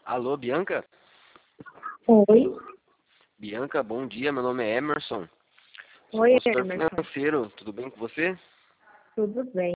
Alô, Bianca? Oi. Bianca, bom dia. Meu nome é Emerson. Sou Oi, consultor Emerson. financeiro. Tudo bem com você? Tudo bem?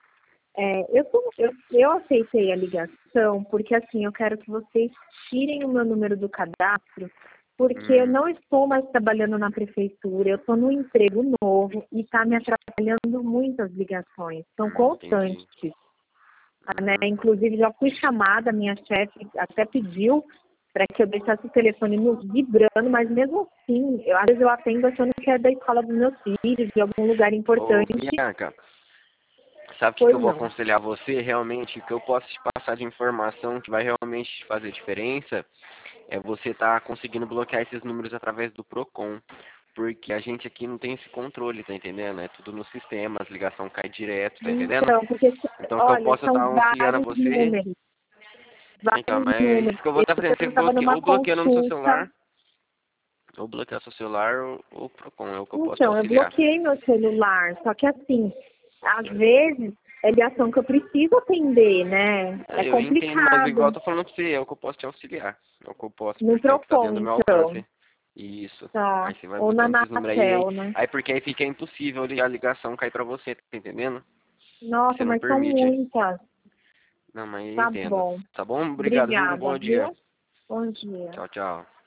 Eu aceitei a ligação porque, assim, eu quero que vocês tirem o meu número do cadastro, porque eu não estou mais trabalhando na prefeitura, eu estou num emprego novo e está me atrapalhando muito as ligações. São Entendi. constantes, né? Uhum. Inclusive, já fui chamada, minha chefe até pediu para que eu deixasse o telefone vibrando, mas mesmo assim, às vezes eu atendo achando que é da escola dos meus filhos, de algum lugar Ô, importante. Bianca, sabe o que Pois eu vou não. aconselhar você realmente? O que eu posso te passar de informação que vai realmente te fazer diferença é você estar conseguindo bloquear esses números através do Procon. Porque a gente aqui não tem esse controle, tá entendendo? É tudo no sistema, as ligações caem direto, tá entendendo? Então, porque, Então, o que eu olha, posso são estar auxiliando a vários você. números, Então, vários mas é números. isso que eu vou estar fazendo. Eu Você estava bloqueia, numa ou bloqueando no seu consulta. celular, ou bloquear seu celular, ou o Procon. É o que eu posso te Então, eu auxiliar. bloqueei meu celular, só que assim, às vezes é ligação que eu preciso atender, né? É Eu entendo, mas igual eu complicado. tô falando pra você, é o que eu posso te auxiliar. É o que eu posso, No porque é o que tá Procon, dentro do meu então. alcance. Isso. Tá. Aí você vai Ou na botando esses números aí, Anatel, né? aí porque aí fica impossível a ligação cair pra você, tá entendendo? Nossa, Você não mas são permite. muitas. Não, mas eu Tá entendo. bom. Tá bom? Obrigado, viu? Obrigada, Bom dia. viu? Bom dia. Tchau, tchau.